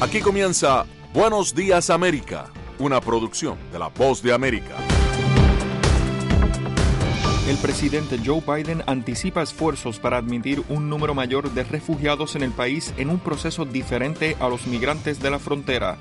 Aquí comienza Buenos Días América, una producción de La Voz de América. El presidente Joe Biden anticipa esfuerzos para admitir un número mayor de refugiados en el país en un proceso diferente a los migrantes de la frontera.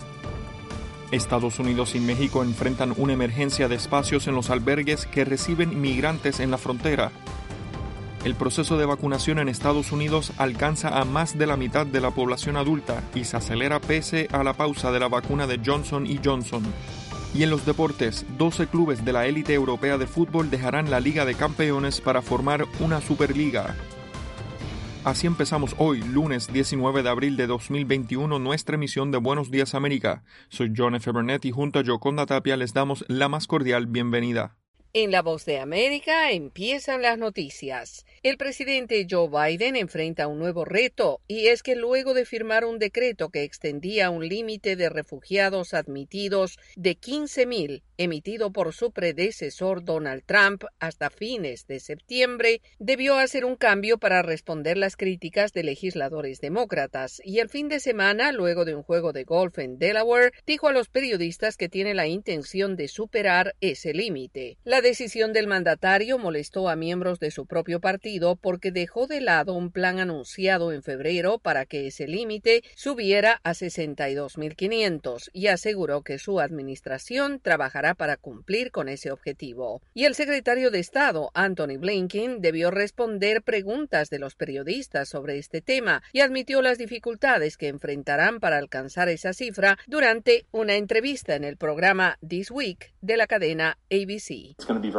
Estados Unidos y México enfrentan una emergencia de espacios en los albergues que reciben migrantes en la frontera. El proceso de vacunación en Estados Unidos alcanza a más de la mitad de la población adulta y se acelera pese a la pausa de la vacuna de Johnson & Johnson. Y en los deportes, 12 clubes de la élite europea de fútbol dejarán la Liga de Campeones para formar una Superliga. Así empezamos hoy, lunes 19 de abril de 2021, nuestra emisión de Buenos Días América. Soy John F. Burnett y junto a Yoconda Tapia les damos la más cordial bienvenida. En La Voz de América empiezan las noticias. El presidente Joe Biden enfrenta un nuevo reto, y es que luego de firmar un decreto que extendía un límite de refugiados admitidos de 15,000, emitido por su predecesor Donald Trump hasta fines de septiembre, debió hacer un cambio para responder las críticas de legisladores demócratas, y el fin de semana, luego de un juego de golf en Delaware, dijo a los periodistas que tiene la intención de superar ese límite. La decisión del mandatario molestó a miembros de su propio partido porque dejó de lado un plan anunciado en febrero para que ese límite subiera a 62,500 y aseguró que su administración trabajará para cumplir con ese objetivo. Y el secretario de Estado, Antony Blinken, debió responder preguntas de los periodistas sobre este tema y admitió las dificultades que enfrentarán para alcanzar esa cifra durante una entrevista en el programa This Week de la cadena ABC.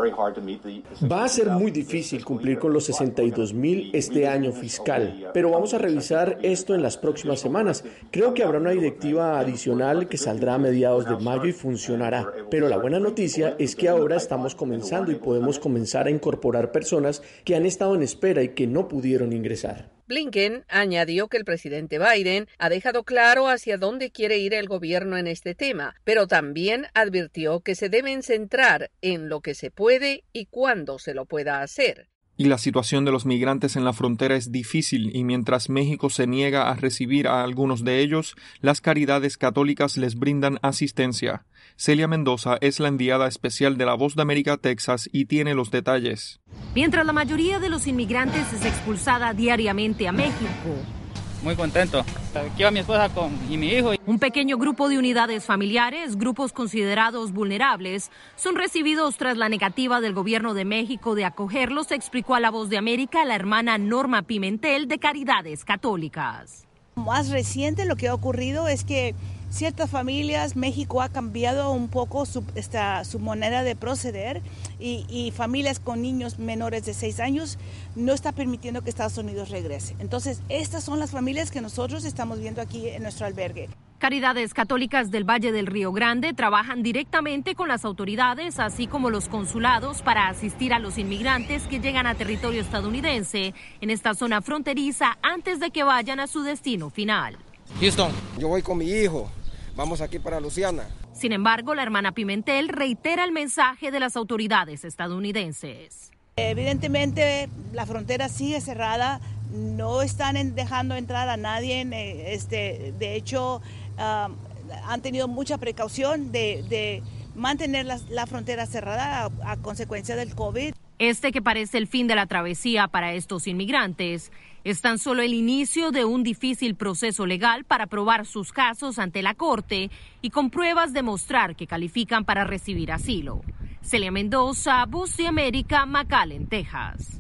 Va a ser muy difícil cumplir con los 62,000 este año fiscal, pero vamos a revisar esto en las próximas semanas. Creo que habrá una directiva adicional que saldrá a mediados de mayo y funcionará, pero la buena noticia es que ahora estamos comenzando y podemos comenzar a incorporar personas que han estado en espera y que no pudieron ingresar. Blinken añadió que el presidente Biden ha dejado claro hacia dónde quiere ir el gobierno en este tema, pero también advirtió que se deben centrar en lo que se puede y cuándo se lo pueda hacer. Y la situación de los migrantes en la frontera es difícil y mientras México se niega a recibir a algunos de ellos, las caridades católicas les brindan asistencia. Celia Mendoza es la enviada especial de La Voz de América, Texas, y tiene los detalles. Mientras la mayoría de los inmigrantes es expulsada diariamente a México. Muy contento. Aquí va mi esposa y mi hijo. Un pequeño grupo de unidades familiares, grupos considerados vulnerables, son recibidos tras la negativa del gobierno de México de acogerlos, explicó a La Voz de América la hermana Norma Pimentel de Caridades Católicas. Más reciente lo que ha ocurrido es que ciertas familias, México ha cambiado un poco su manera de proceder y familias con niños menores de 6 años no está permitiendo que Estados Unidos regrese. Entonces, estas son las familias que nosotros estamos viendo aquí en nuestro albergue. Caridades Católicas del Valle del Río Grande trabajan directamente con las autoridades, así como los consulados, para asistir a los inmigrantes que llegan a territorio estadounidense en esta zona fronteriza antes de que vayan a su destino final. Houston, yo voy con mi hijo. Vamos aquí para Luciana. Sin embargo, la hermana Pimentel reitera el mensaje de las autoridades estadounidenses. Evidentemente, la frontera sigue cerrada. No están dejando entrar a nadie. De hecho, han tenido mucha precaución de mantener la frontera cerrada a consecuencia del COVID. Este, que parece el fin de la travesía para estos inmigrantes, es tan solo el inicio de un difícil proceso legal para probar sus casos ante la Corte y con pruebas demostrar que califican para recibir asilo. Celia Mendoza, Voz de América, McAllen, Texas.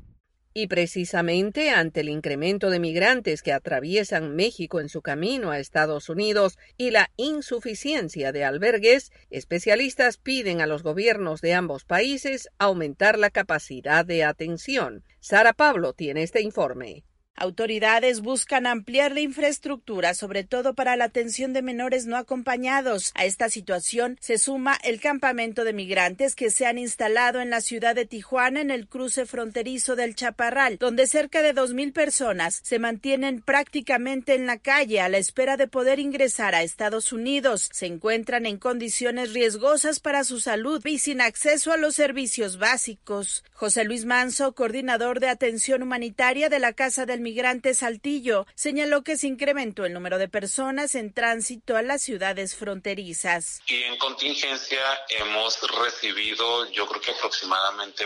Y precisamente ante el incremento de migrantes que atraviesan México en su camino a Estados Unidos y la insuficiencia de albergues, especialistas piden a los gobiernos de ambos países aumentar la capacidad de atención. Sara Pablo tiene este informe. Autoridades buscan ampliar la infraestructura, sobre todo para la atención de menores no acompañados. A esta situación se suma el campamento de migrantes que se han instalado en la ciudad de Tijuana, en el cruce fronterizo del Chaparral, donde cerca de 2,000 personas se mantienen prácticamente en la calle a la espera de poder ingresar a Estados Unidos. Se encuentran en condiciones riesgosas para su salud y sin acceso a los servicios básicos. José Luis Manso, coordinador de atención humanitaria de la Casa del Migrante Saltillo, señaló que se incrementó el número de personas en tránsito a las ciudades fronterizas. Y en contingencia hemos recibido, yo creo que aproximadamente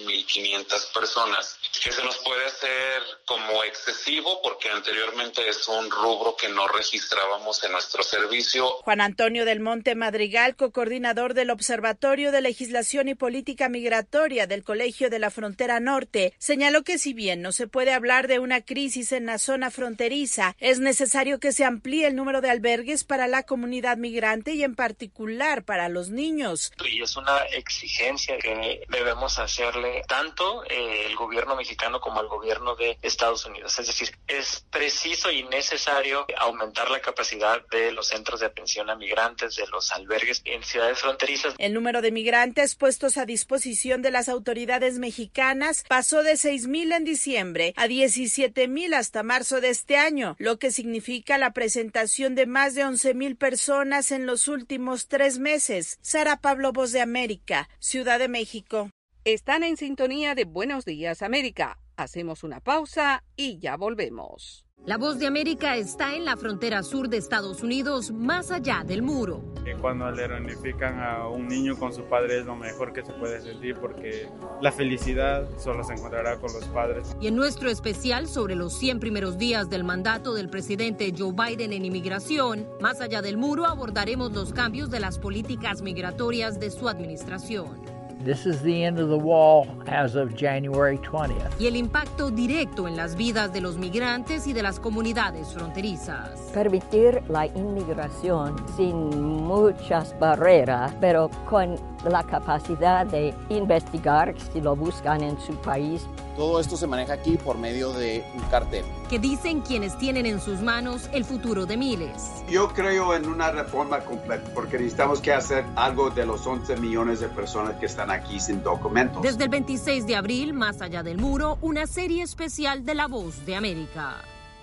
1,500 personas, que se nos puede hacer como excesivo porque anteriormente es un rubro que no registrábamos en nuestro servicio. Juan Antonio del Monte Madrigal, coordinador del Observatorio de Legislación y Política Migratoria del Colegio de la Frontera Norte, señaló que si bien no se puede hablar de una crisis en la zona fronteriza, es necesario que se amplíe el número de albergues para la comunidad migrante y en particular para los niños. Y es una exigencia que debemos hacerle tanto el gobierno mexicano como al gobierno de Estados Unidos. Es decir, es preciso y necesario aumentar la capacidad de los centros de atención a migrantes, de los albergues en ciudades fronterizas. El número de migrantes puestos a disposición de las autoridades mexicanas pasó de 6,000 en diciembre a 17,000 hasta marzo de este año, lo que significa la presentación de más de 11,000 personas en los últimos 3 meses. Sara Pablo, Voz de América, Ciudad de México. Están en sintonía de Buenos Días, América. Hacemos una pausa y ya volvemos. La Voz de América está en la frontera sur de Estados Unidos, más allá del muro. Cuando le reunifican a un niño con su padre es lo mejor que se puede sentir porque la felicidad solo se encontrará con los padres. Y en nuestro especial sobre los 100 primeros días del mandato del presidente Joe Biden en inmigración, más allá del muro abordaremos los cambios de las políticas migratorias de su administración. This is the end of the wall as of January 20th. Y el impacto directo en las vidas de los migrantes y de las comunidades fronterizas. Permitir la inmigración sin muchas barreras, pero con la capacidad de investigar si lo buscan en su país. Todo esto se maneja aquí por medio de un cartel. Que dicen quienes tienen en sus manos el futuro de miles. Yo creo en una reforma completa porque necesitamos que hacer algo de los 11 millones de personas que están aquí sin documentos. Desde el 26 de abril, Más allá del muro, una serie especial de La Voz de América.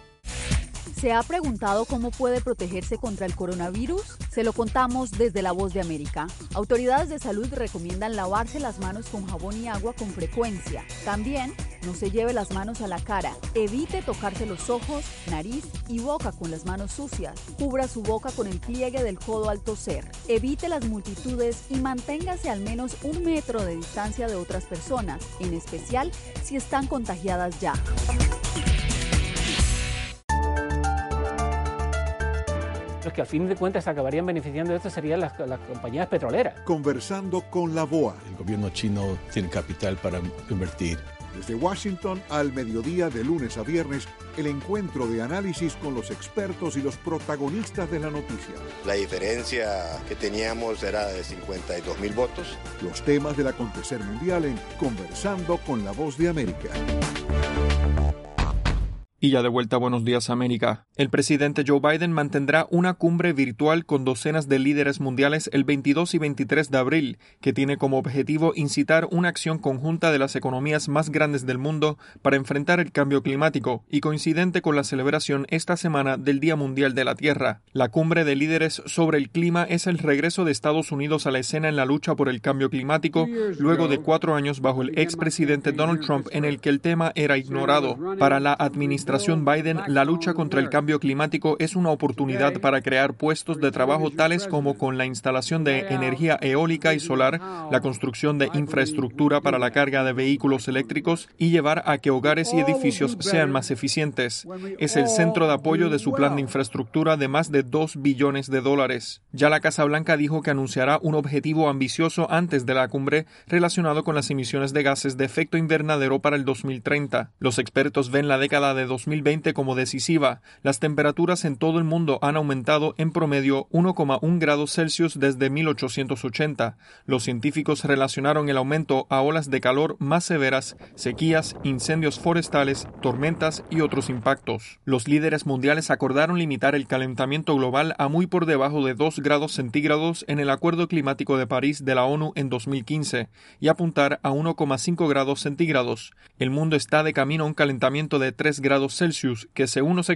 ¿Se ha preguntado cómo puede protegerse contra el coronavirus? Se lo contamos desde La Voz de América. Autoridades de salud recomiendan lavarse las manos con jabón y agua con frecuencia. También, no se lleve las manos a la cara. Evite tocarse los ojos, nariz y boca con las manos sucias. Cubra su boca con el pliegue del codo al toser. Evite las multitudes y manténgase al menos 1 metro de distancia de otras personas, en especial si están contagiadas ya. Los que al fin de cuentas acabarían beneficiando de esto serían las compañías petroleras. Conversando con la BOA. El gobierno chino tiene capital para invertir. Desde Washington al mediodía de lunes a viernes, el encuentro de análisis con los expertos y los protagonistas de la noticia. La diferencia que teníamos era de 52,000 votos. Los temas del acontecer mundial en Conversando con la Voz de América. Y ya de vuelta a Buenos Días América. El presidente Joe Biden mantendrá una cumbre virtual con docenas de líderes mundiales el 22 y 23 de abril, que tiene como objetivo incitar una acción conjunta de las economías más grandes del mundo para enfrentar el cambio climático y coincidente con la celebración esta semana del Día Mundial de la Tierra. La cumbre de líderes sobre el clima es el regreso de Estados Unidos a la escena en la lucha por el cambio climático, luego de 4 años bajo el expresidente Donald Trump en el que el tema era ignorado. Para la administración Biden, la lucha contra el cambio climático es una oportunidad para crear puestos de trabajo tales como con la instalación de energía eólica y solar, la construcción de infraestructura para la carga de vehículos eléctricos y llevar a que hogares y edificios sean más eficientes. Es el centro de apoyo de su plan de infraestructura de más de $2 billones. Ya la Casa Blanca dijo que anunciará un objetivo ambicioso antes de la cumbre relacionado con las emisiones de gases de efecto invernadero para el 2030. Los expertos ven la década de 2020 como decisiva. Las temperaturas en todo el mundo han aumentado en promedio 1,1 grados Celsius desde 1880. Los científicos relacionaron el aumento a olas de calor más severas, sequías, incendios forestales, tormentas y otros impactos. Los líderes mundiales acordaron limitar el calentamiento global a muy por debajo de 2 grados centígrados en el Acuerdo Climático de París de la ONU en 2015 y apuntar a 1,5 grados centígrados. El mundo está de camino a un calentamiento de 3 grados Celsius, que según los expertos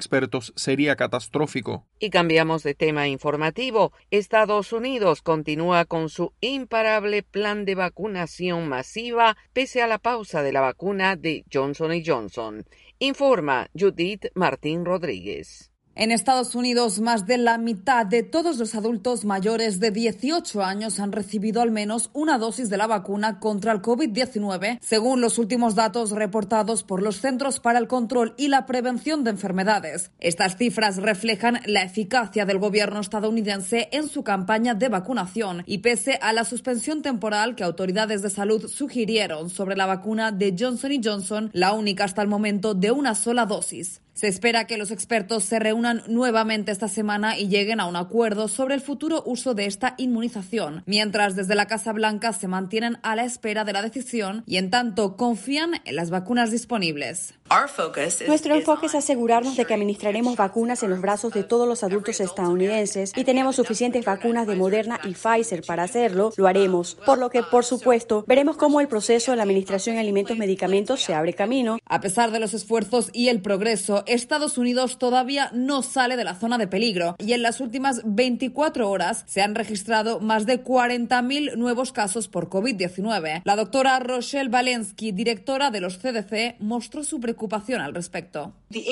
casos sería catastrófico. Y cambiamos de tema informativo. Estados Unidos continúa con su imparable plan de vacunación masiva pese a la pausa de la vacuna de Johnson & Johnson. Informa Judith Martín Rodríguez. En Estados Unidos, más de la mitad de todos los adultos mayores de 18 años han recibido al menos una dosis de la vacuna contra el COVID-19, según los últimos datos reportados por los Centros para el Control y la Prevención de Enfermedades. Estas cifras reflejan la eficacia del gobierno estadounidense en su campaña de vacunación y pese a la suspensión temporal que autoridades de salud sugirieron sobre la vacuna de Johnson & Johnson, la única hasta el momento de una sola dosis. Se espera que los expertos se reúnan nuevamente esta semana y lleguen a un acuerdo sobre el futuro uso de esta inmunización, mientras desde la Casa Blanca se mantienen a la espera de la decisión y en tanto confían en las vacunas disponibles. Nuestro enfoque es asegurarnos de que administraremos vacunas en los brazos de todos los adultos estadounidenses y tenemos suficientes vacunas de Moderna y Pfizer para hacerlo, lo haremos. Por lo que, por supuesto, veremos cómo el proceso de la administración de alimentos y medicamentos se abre camino. A pesar de los esfuerzos y el progreso, Estados Unidos todavía no sale de la zona de peligro y en las últimas 24 horas se han registrado más de 40.000 nuevos casos por COVID-19. La doctora Rochelle Walensky, directora de los CDC, mostró su preocupación al respecto.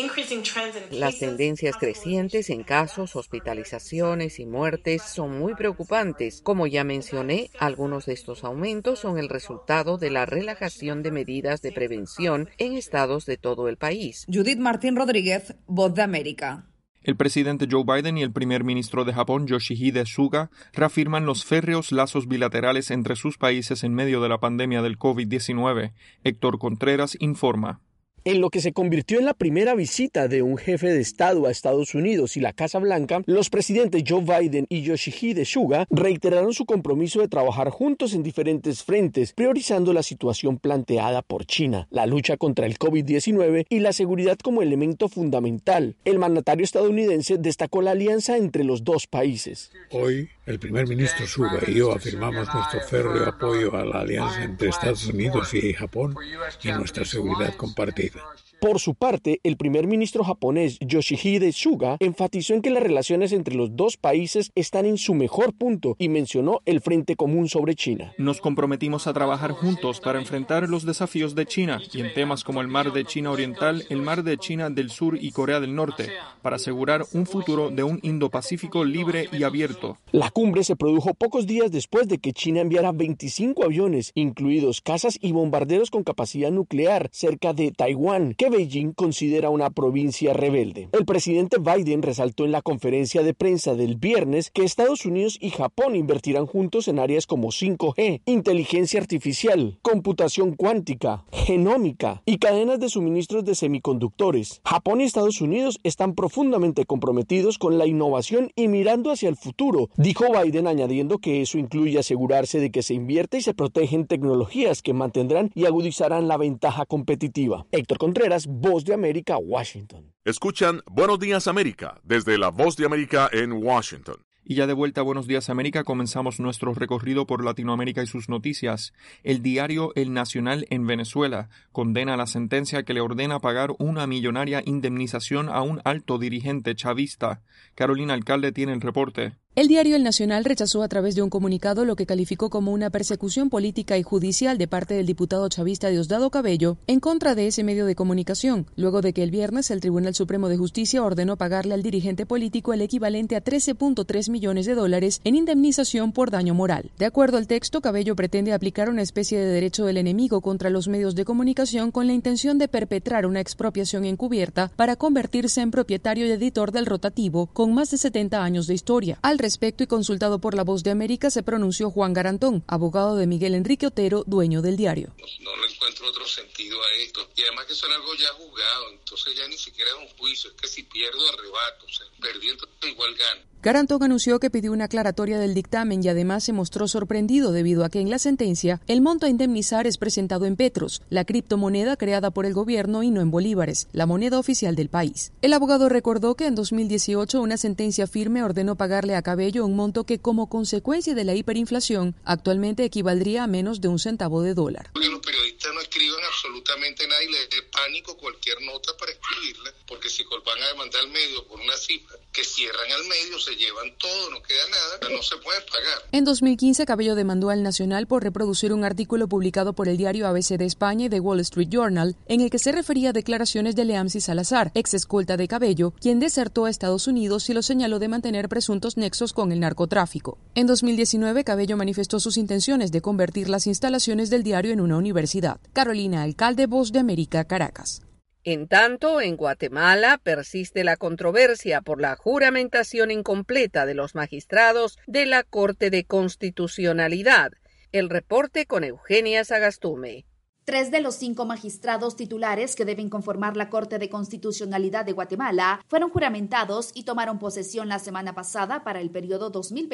Las tendencias crecientes en casos, hospitalizaciones y muertes son muy preocupantes. Como ya mencioné, algunos de estos aumentos son el resultado de la relajación de medidas de prevención en estados de todo el país. Judith Martín Rodríguez, Voz de América. El presidente Joe Biden y el primer ministro de Japón, Yoshihide Suga, reafirman los férreos lazos bilaterales entre sus países en medio de la pandemia del COVID-19. Héctor Contreras informa. En lo que se convirtió en la primera visita de un jefe de Estado a Estados Unidos y la Casa Blanca, los presidentes Joe Biden y Yoshihide Suga reiteraron su compromiso de trabajar juntos en diferentes frentes, priorizando la situación planteada por China, la lucha contra el COVID-19 y la seguridad como elemento fundamental. El mandatario estadounidense destacó la alianza entre los dos países. Hoy, el primer ministro Suga y yo afirmamos nuestro férreo apoyo a la alianza entre Estados Unidos y Japón y nuestra seguridad compartida. Por su parte, el primer ministro japonés Yoshihide Suga enfatizó en que las relaciones entre los dos países están en su mejor punto y mencionó el Frente Común sobre China. Nos comprometimos a trabajar juntos para enfrentar los desafíos de China y en temas como el Mar de China Oriental, el Mar de China del Sur y Corea del Norte, para asegurar un futuro de un Indo-Pacífico libre y abierto. La cumbre se produjo pocos días después de que China enviara 25 aviones, incluidos cazas y bombarderos con capacidad nuclear, cerca de Taiwán, que Beijing considera una provincia rebelde. El presidente Biden resaltó en la conferencia de prensa del viernes que Estados Unidos y Japón invertirán juntos en áreas como 5G, inteligencia artificial, computación cuántica, genómica y cadenas de suministros de semiconductores. Japón y Estados Unidos están profundamente comprometidos con la innovación y mirando hacia el futuro, dijo Biden, añadiendo que eso incluye asegurarse de que se invierte y se protegen tecnologías que mantendrán y agudizarán la ventaja competitiva. Héctor Contreras, Voz de América, Washington. Escuchan Buenos Días América desde la Voz de América en Washington. Y ya de vuelta a Buenos Días América, comenzamos nuestro recorrido por Latinoamérica y sus noticias. El diario El Nacional en Venezuela condena la sentencia que le ordena pagar una millonaria indemnización a un alto dirigente chavista. Carolina Alcalde tiene el reporte. El diario El Nacional rechazó a través de un comunicado lo que calificó como una persecución política y judicial de parte del diputado chavista Diosdado Cabello en contra de ese medio de comunicación, luego de que el viernes el Tribunal Supremo de Justicia ordenó pagarle al dirigente político el equivalente a $13.3 millones en indemnización por daño moral. De acuerdo al texto, Cabello pretende aplicar una especie de derecho del enemigo contra los medios de comunicación con la intención de perpetrar una expropiación encubierta para convertirse en propietario y editor del rotativo con más de 70 años de historia. Al respecto y consultado por La Voz de América se pronunció Juan Garantón, abogado de Miguel Enrique Otero, dueño del diario. No le encuentro otro sentido a esto. Y además que eso es algo ya juzgado, entonces ya ni siquiera es un juicio, es que si pierdo arrebato, o sea, perdiendo igual gano. Garantón anunció que pidió una aclaratoria del dictamen y además se mostró sorprendido debido a que en la sentencia el monto a indemnizar es presentado en petros, la criptomoneda creada por el gobierno y no en bolívares, la moneda oficial del país. El abogado recordó que en 2018 una sentencia firme ordenó pagarle a Cabello un monto que como consecuencia de la hiperinflación actualmente equivaldría a menos de $0.01. Porque los periodistas no escriban absolutamente nada y le pagan pánico cualquier nota para escribirla, porque si van a demandar al medio por una cifra que cierran al medio, se llevan todo, no queda nada, no se puede pagar. En 2015, Cabello demandó al Nacional por reproducir un artículo publicado por el diario ABC de España y The Wall Street Journal, en el que se refería a declaraciones de Leamsi Salazar, ex escolta de Cabello, quien desertó a Estados Unidos y lo señaló de mantener presuntos nexos con el narcotráfico. En 2019, Cabello manifestó sus intenciones de convertir las instalaciones del diario en una universidad. Carolina Alcalde, Voz de América, Caracas. En tanto, en Guatemala persiste la controversia por la juramentación incompleta de los magistrados de la Corte de Constitucionalidad. El reporte con Eugenia Sagastume. 3 de los 5 magistrados titulares que deben conformar la Corte de Constitucionalidad de Guatemala fueron juramentados y tomaron posesión la semana pasada para el periodo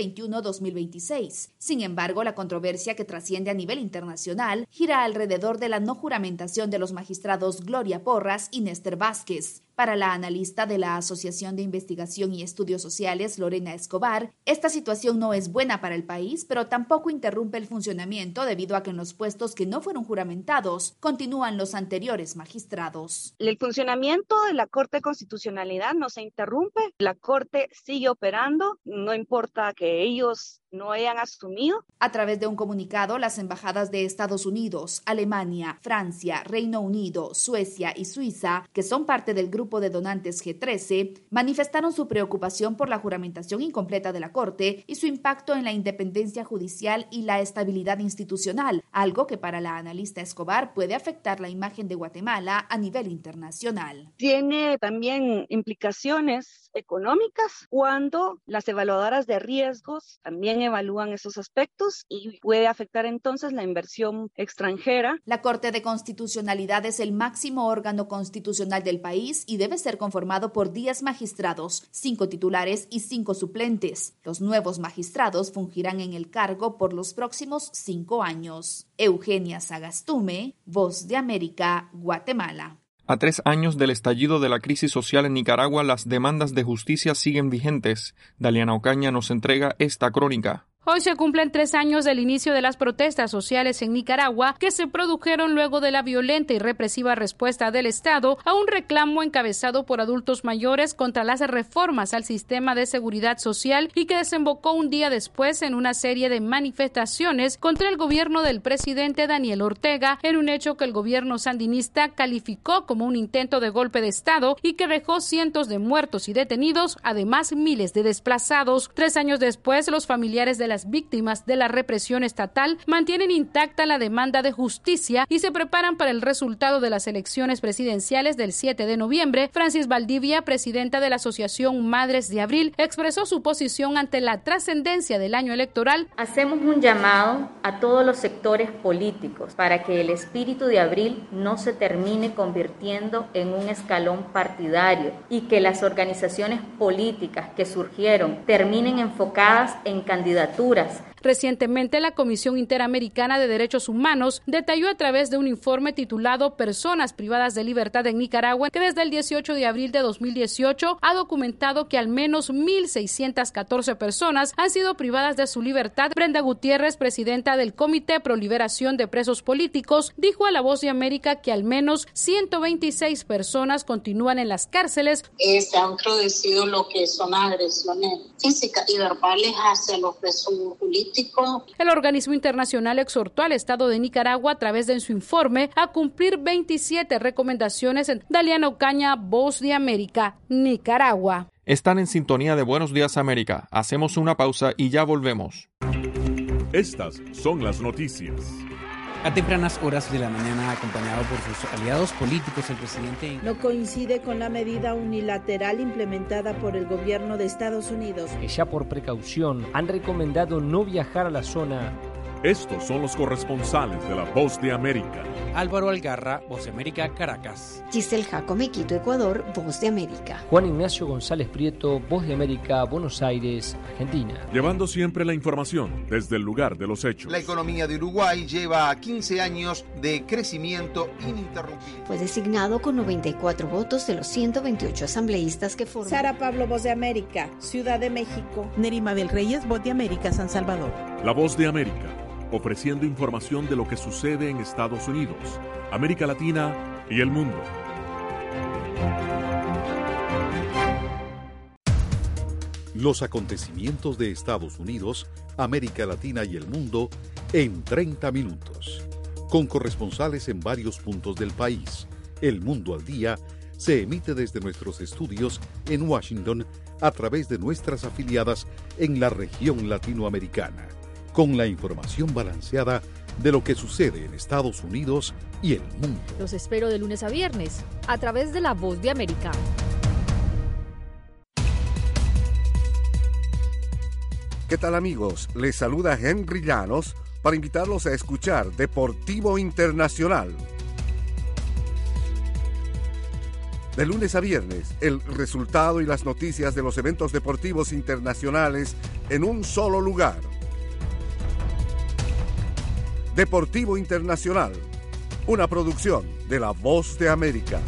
2021-2026. Sin embargo, la controversia que trasciende a nivel internacional gira alrededor de la no juramentación de los magistrados Gloria Porras y Néstor Vázquez. Para la analista de la Asociación de Investigación y Estudios Sociales, Lorena Escobar, esta situación no es buena para el país, pero tampoco interrumpe el funcionamiento debido a que en los puestos que no fueron juramentados continúan los anteriores magistrados. El funcionamiento de la Corte de Constitucionalidad no se interrumpe, la Corte sigue operando, no importa que ellos no hayan asumido. A través de un comunicado, las embajadas de Estados Unidos, Alemania, Francia, Reino Unido, Suecia y Suiza, que son parte del grupo de donantes G13, manifestaron su preocupación por la juramentación incompleta de la Corte y su impacto en la independencia judicial y la estabilidad institucional, algo que para la analista Escobar puede afectar la imagen de Guatemala a nivel internacional. Tiene también implicaciones económicas cuando las evaluadoras de riesgos también evalúan esos aspectos y puede afectar entonces la inversión extranjera. La Corte de Constitucionalidad es el máximo órgano constitucional del país y debe ser conformado por 10 magistrados, 5 titulares y 5 suplentes. Los nuevos magistrados fungirán en el cargo por los próximos 5 años. Eugenia Sagastume, Voz de América, Guatemala. A 3 años del estallido de la crisis social en Nicaragua, las demandas de justicia siguen vigentes. Daliana Ocaña nos entrega esta crónica. Hoy se cumplen 3 años del inicio de las protestas sociales en Nicaragua que se produjeron luego de la violenta y represiva respuesta del Estado a un reclamo encabezado por adultos mayores contra las reformas al sistema de seguridad social y que desembocó un día después en una serie de manifestaciones contra el gobierno del presidente Daniel Ortega en un hecho que el gobierno sandinista calificó como un intento de golpe de Estado y que dejó cientos de muertos y detenidos, además miles de desplazados. 3 años después, los familiares de las víctimas de la represión estatal mantienen intacta la demanda de justicia y se preparan para el resultado de las elecciones presidenciales del 7 de noviembre. Francis Valdivia, presidenta de la Asociación Madres de Abril, expresó su posición ante la trascendencia del año electoral. Hacemos un llamado a todos los sectores políticos para que el espíritu de Abril no se termine convirtiendo en un escalón partidario y que las organizaciones políticas que surgieron terminen enfocadas en candidaturas. Recientemente, la Comisión Interamericana de Derechos Humanos detalló a través de un informe titulado Personas privadas de libertad en Nicaragua que desde el 18 de abril de 2018 ha documentado que al menos 1.614 personas han sido privadas de su libertad. Brenda Gutiérrez, presidenta del Comité Pro Liberación de Presos Políticos, dijo a La Voz de América que al menos 126 personas continúan en las cárceles. Se han producido lo que son agresiones físicas y verbales hacia los presos políticos. El organismo internacional exhortó al Estado de Nicaragua a través de su informe a cumplir 27 recomendaciones. Daliana Ocaña, Voz de América, Nicaragua. Están en sintonía de Buenos Días América. Hacemos una pausa y ya volvemos. Estas son las noticias. A tempranas horas de la mañana, acompañado por sus aliados políticos, el presidente no coincide con la medida unilateral implementada por el gobierno de Estados Unidos, que ya por precaución han recomendado no viajar a la zona. Estos son los corresponsales de La Voz de América. Álvaro Algarra, Voz de América, Caracas. Giselle Jacome, Quito, Ecuador, Voz de América. Juan Ignacio González Prieto, Voz de América, Buenos Aires, Argentina. Llevando siempre la información desde el lugar de los hechos. La economía de Uruguay lleva 15 años de crecimiento ininterrumpido. Fue designado con 94 votos de los 128 asambleístas que forman. Sara Pablo, Voz de América, Ciudad de México. Nerima del Reyes, Voz de América, San Salvador. La Voz de América, ofreciendo información de lo que sucede en Estados Unidos, América Latina y el mundo. Los acontecimientos de Estados Unidos, América Latina y el mundo en 30 minutos. Con corresponsales en varios puntos del país. El Mundo al Día se emite desde nuestros estudios en Washington a través de nuestras afiliadas en la región latinoamericana, con la información balanceada de lo que sucede en Estados Unidos y el mundo. Los espero de lunes a viernes a través de La Voz de América. ¿Qué tal, amigos? Les saluda Henry Llanos para invitarlos a escuchar Deportivo Internacional. De lunes a viernes, el resultado y las noticias de los eventos deportivos internacionales en un solo lugar. Deportivo Internacional, una producción de La Voz de América.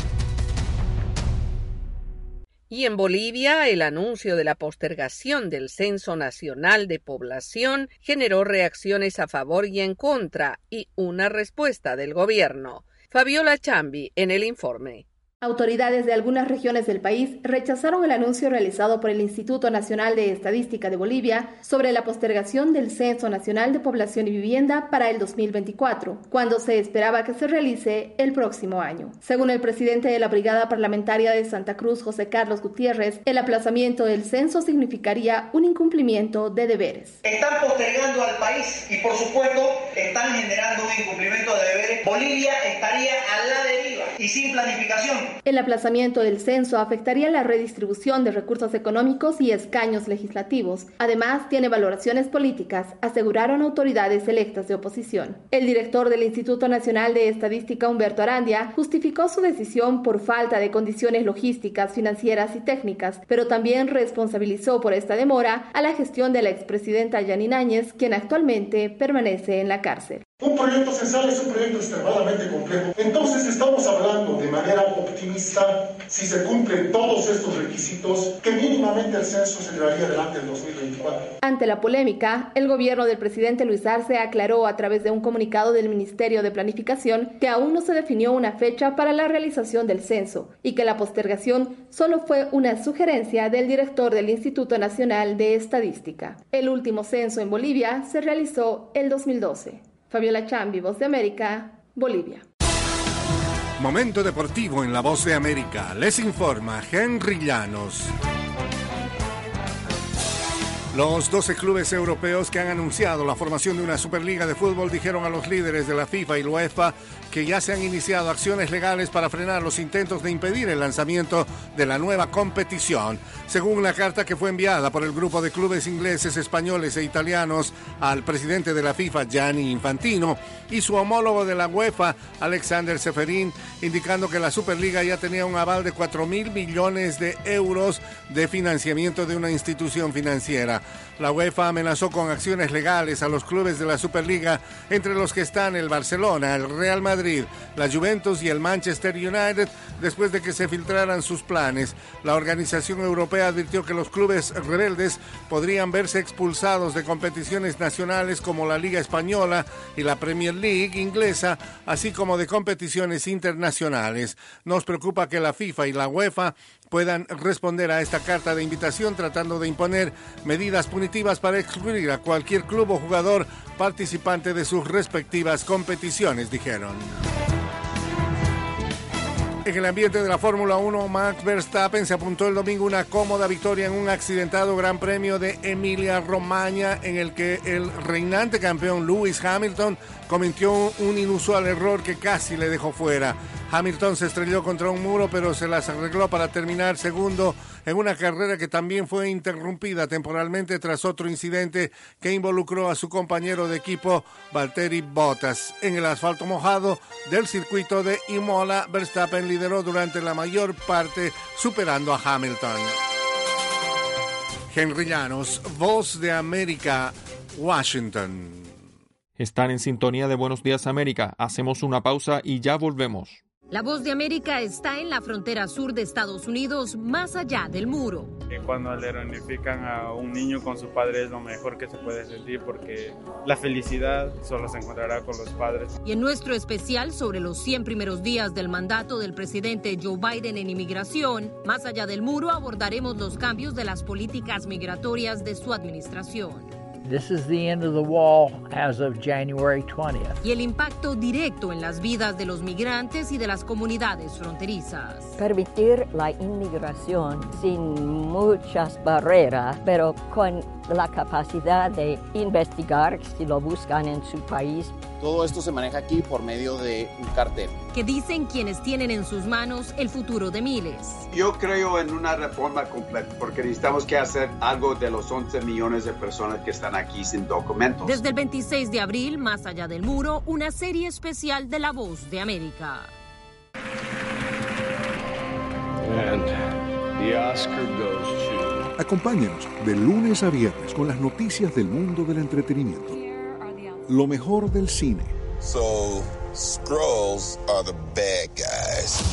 Y en Bolivia, el anuncio de la postergación del Censo Nacional de Población generó reacciones a favor y en contra y una respuesta del gobierno. Fabiola Chambi en el informe. Autoridades de algunas regiones del país rechazaron el anuncio realizado por el Instituto Nacional de Estadística de Bolivia sobre la postergación del Censo Nacional de Población y Vivienda para el 2024, cuando se esperaba que se realice el próximo año. Según el presidente de la Brigada Parlamentaria de Santa Cruz, José Carlos Gutiérrez, el aplazamiento del censo significaría un incumplimiento de deberes. Están postergando al país y, por supuesto, están generando un incumplimiento de deberes. Bolivia estaría a la deriva y sin planificación. El aplazamiento del censo afectaría la redistribución de recursos económicos y escaños legislativos. Además, tiene valoraciones políticas, aseguraron autoridades electas de oposición. El director del Instituto Nacional de Estadística, Humberto Arandia, justificó su decisión por falta de condiciones logísticas, financieras y técnicas, pero también responsabilizó por esta demora a la gestión de la expresidenta Yanine Áñez, quien actualmente permanece en la cárcel. Un proyecto censal es un proyecto extremadamente complejo. Entonces estamos hablando de manera optimista, si se cumplen todos estos requisitos, que mínimamente el censo se llevaría adelante en 2024. Ante la polémica, el gobierno del presidente Luis Arce aclaró a través de un comunicado del Ministerio de Planificación que aún no se definió una fecha para la realización del censo y que la postergación solo fue una sugerencia del director del Instituto Nacional de Estadística. El último censo en Bolivia se realizó el 2012. Fabiola Chambi, Voz de América, Bolivia. Momento deportivo en La Voz de América. Les informa Henry Llanos. Los 12 clubes europeos que han anunciado la formación de una Superliga de fútbol dijeron a los líderes de la FIFA y la UEFA que ya se han iniciado acciones legales para frenar los intentos de impedir el lanzamiento de la nueva competición. Según la carta que fue enviada por el grupo de clubes ingleses, españoles e italianos al presidente de la FIFA, Gianni Infantino, y su homólogo de la UEFA, Alexander Seferin, indicando que la Superliga ya tenía un aval de 4.000 millones de euros de financiamiento de una institución financiera. La UEFA amenazó con acciones legales a los clubes de la Superliga, entre los que están el Barcelona, el Real Madrid, la Juventus y el Manchester United, después de que se filtraran sus planes. La organización europea advirtió que los clubes rebeldes podrían verse expulsados de competiciones nacionales como la Liga Española y la Premier League inglesa, así como de competiciones internacionales. Nos preocupa que la FIFA y la UEFA puedan responder a esta carta de invitación tratando de imponer medidas punitivas para excluir a cualquier club o jugador participante de sus respectivas competiciones, dijeron. En el ambiente de la Fórmula 1, Max Verstappen se apuntó el domingo una cómoda victoria en un accidentado Gran Premio de Emilia-Romagna en el que el reinante campeón Lewis Hamilton cometió un inusual error que casi le dejó fuera. Hamilton se estrelló contra un muro, pero se las arregló para terminar segundo en una carrera que también fue interrumpida temporalmente tras otro incidente que involucró a su compañero de equipo, Valtteri Bottas. En el asfalto mojado del circuito de Imola, Verstappen lideró durante la mayor parte, superando a Hamilton. Henry Llanos, Voz de América, Washington. Están en sintonía de Buenos Días América. Hacemos una pausa y ya volvemos. La Voz de América está en la frontera sur de Estados Unidos, más allá del muro. Cuando le reunifican a un niño con su padre es lo mejor que se puede sentir, porque la felicidad solo se encontrará con los padres. Y en nuestro especial sobre los 100 primeros días del mandato del presidente Joe Biden en inmigración, más allá del muro abordaremos los cambios de las políticas migratorias de su administración. This is the end of the wall as of January 20th. Y el impacto directo en las vidas de los migrantes y de las comunidades fronterizas. Permitir la inmigración sin muchas barreras, pero con la capacidad de investigar si lo buscan en su país. Todo esto se maneja aquí por medio de un cartel. Que dicen quienes tienen en sus manos el futuro de miles. Yo creo en una reforma completa porque necesitamos que hacer algo de los 11 millones de personas que están aquí sin documentos. Desde el 26 de abril, Más allá del muro, una serie especial de La Voz de América. And the Oscar goes to... Acompáñenos de lunes a viernes con las noticias del mundo del entretenimiento. Lo mejor del cine. So, Skrulls are the bad guys.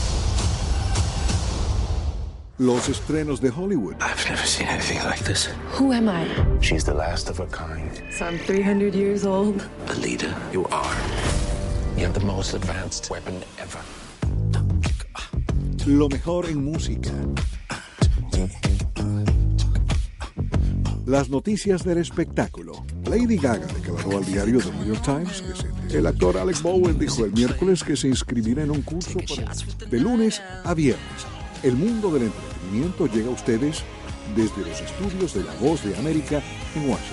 Los estrenos de Hollywood. I've never seen anything like this. Who am I? She's the last of her kind. So I'm 300 years old. Alita, you are. You have the most advanced weapon ever. Lo mejor en música. Las noticias del espectáculo. Lady Gaga declaró al diario The New York Times que el actor Alec Baldwin dijo el miércoles que se inscribirá en un curso de lunes a viernes. El mundo del entretenimiento llega a ustedes desde los estudios de La Voz de América en Washington.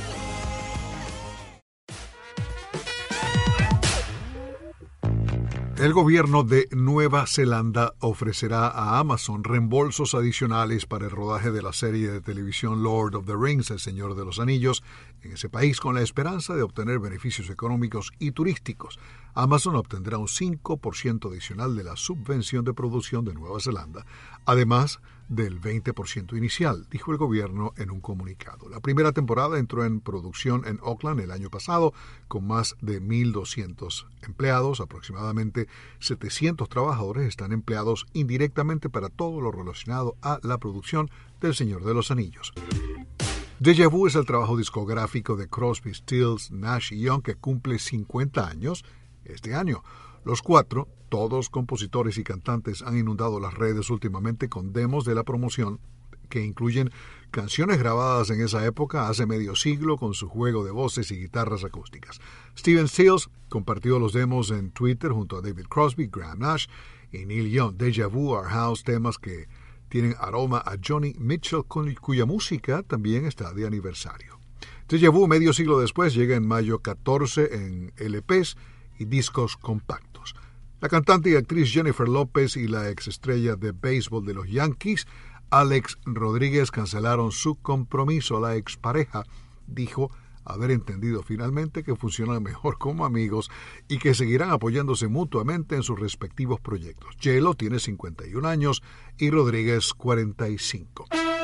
El gobierno de Nueva Zelanda ofrecerá a Amazon reembolsos adicionales para el rodaje de la serie de televisión Lord of the Rings, El Señor de los Anillos, en ese país con la esperanza de obtener beneficios económicos y turísticos. Amazon obtendrá un 5% adicional de la subvención de producción de Nueva Zelanda, además del 20% inicial, dijo el gobierno en un comunicado. La primera temporada entró en producción en Auckland el año pasado con más de 1.200 empleados. Aproximadamente 700 trabajadores están empleados indirectamente para todo lo relacionado a la producción del Señor de los Anillos. Déjà Vu es el trabajo discográfico de Crosby, Stills, Nash y Young que cumple 50 años este año. Los cuatro, todos compositores y cantantes, han inundado las redes últimamente con demos de la promoción que incluyen canciones grabadas en esa época hace medio siglo con su juego de voces y guitarras acústicas. Steven Stills compartió los demos en Twitter junto a David Crosby, Graham Nash y Neil Young. Déjà Vu, Our House, temas que tienen aroma a Johnny Mitchell, cuya música también está de aniversario. Déjà Vu, medio siglo después, llega en mayo 14 en LPs y discos compactos. La cantante y actriz Jennifer López y la exestrella de béisbol de los Yankees, Alex Rodríguez, cancelaron su compromiso. La expareja dijo haber entendido finalmente que funcionan mejor como amigos y que seguirán apoyándose mutuamente en sus respectivos proyectos. J-Lo tiene 51 años y Rodríguez 45.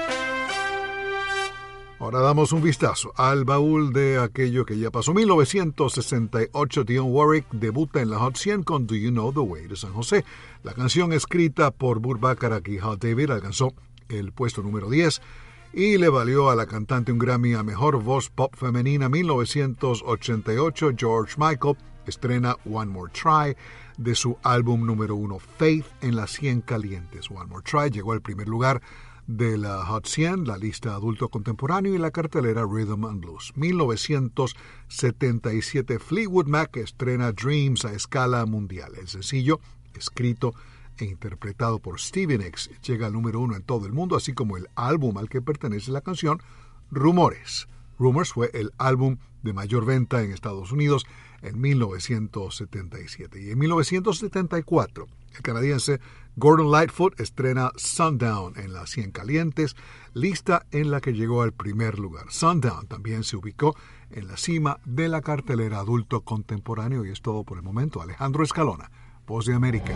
Ahora damos un vistazo al baúl de aquello que ya pasó. 1968, Dionne Warwick debuta en la Hot 100 con Do You Know the Way de San José. La canción, escrita por Burt Bacharach y Hal David, alcanzó el puesto número 10 y le valió a la cantante un Grammy a Mejor Voz Pop Femenina. 1988, George Michael estrena One More Try de su álbum número 1, Faith, en las 100 calientes. One More Try llegó al primer lugar de la Hot 100, la lista adulto contemporáneo y la cartelera Rhythm and Blues. 1977, Fleetwood Mac estrena Dreams a escala mundial. El sencillo, escrito e interpretado por Stevie Nicks, llega al número 1 en todo el mundo, así como el álbum al que pertenece la canción, Rumores. Rumors fue el álbum de mayor venta en Estados Unidos en 1977. Y en 1974, el canadiense Gordon Lightfoot estrena Sundown en las 100 calientes, lista en la que llegó al primer lugar. Sundown también se ubicó en la cima de la cartelera adulto contemporáneo. Y es todo por el momento. Alejandro Escalona, Voz de América.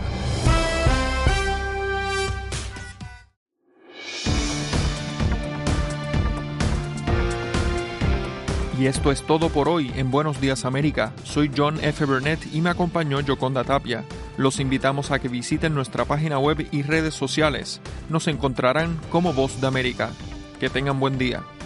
Y esto es todo por hoy en Buenos Días América. Soy John F. Burnett y me acompañó Yoconda Tapia. Los invitamos a que visiten nuestra página web y redes sociales. Nos encontrarán como Voz de América. Que tengan buen día.